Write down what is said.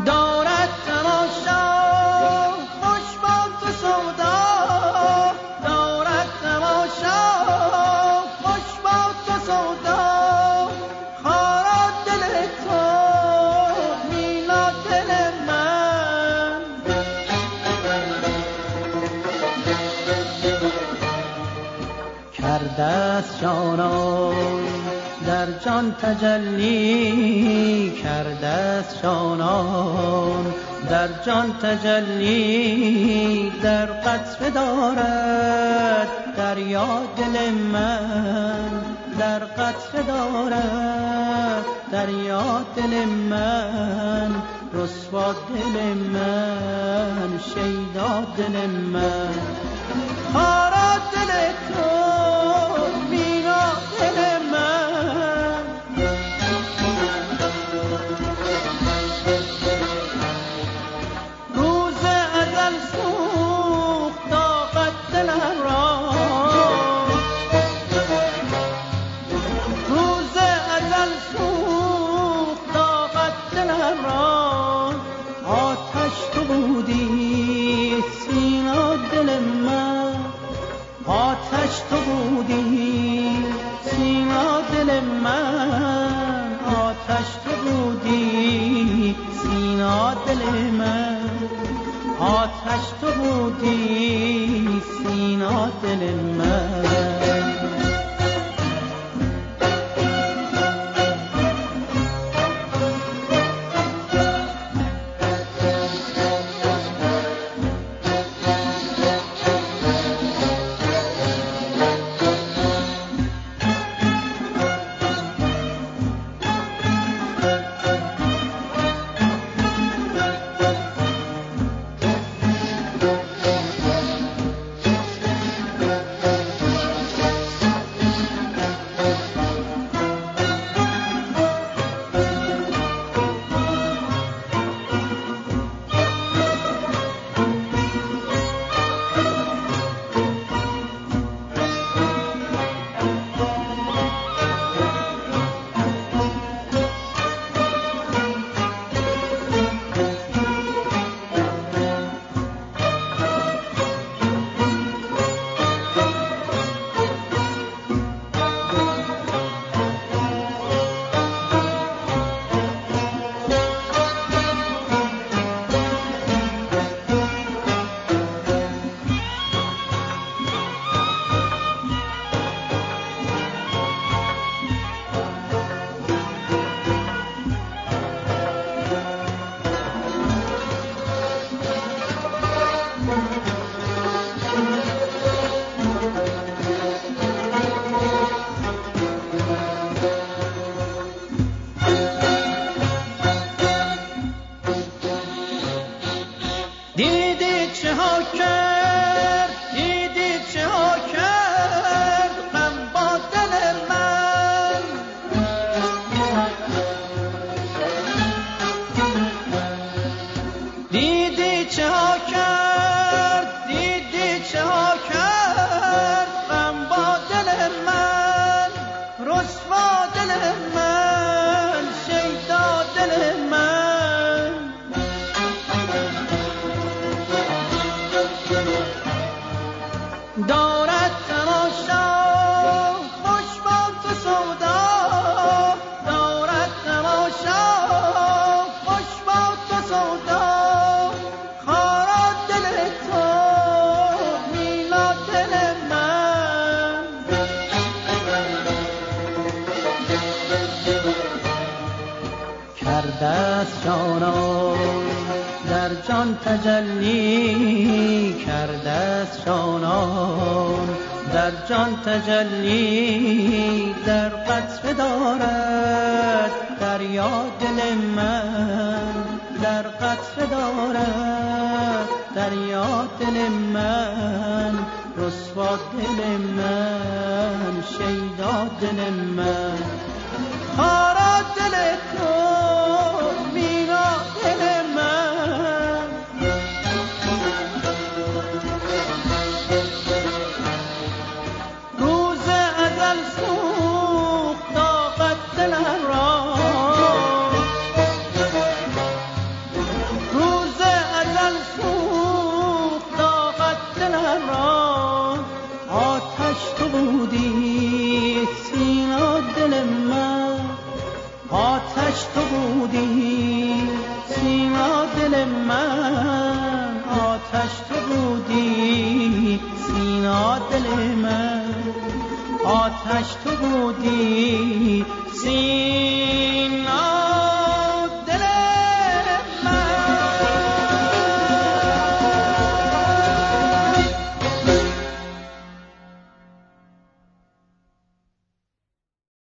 دارد تماشا خوش با تو سودا، دارد تماشا خوش با تو سودا، خارا دل تو مینا دل من. کرده است جانان در جان تجلی، کرده است جانان در جان تجلی، در قطره دارد دریا دل من، در قطره دارد دریا دل من، رسوا دل من، شیدا دل من، خارا دل تو مینا دل من. روز ازل سوخت طاقت دلم را، روز ازل سوخت طاقت دلم را، آتش تو بودی سینا دل من، آتش تو بودی سینا دل من، آتش تو بودی سینا دل من، آتش تو بودی سینا دل من. دیدی چه ها کرد، دیدی چه ها کرد غم با دل من، دیدی چه ها کرد، دیدی چه ها کرد غم با دل من، رسوا دل من، شیدا دل من. دارد تماشا خوش با تو سودا، دارد تماشا خوش با تو سودا، خارا دل تو مینا دل من. کرده است جانان در جان تجلی، کرده است جانان در جان تجلی، در قطره دارد دریا دل من، در قطره دارد دریا دل من، رسوا دل من، شیدا دل من، خارا دل تو مینا دل من. روز ازل سوخت طاقت دلم را، بودی سینا دل من، آتش تو بودی سینا دل من، آتش تو بودی سینا دل من، آتش تو بودی سینا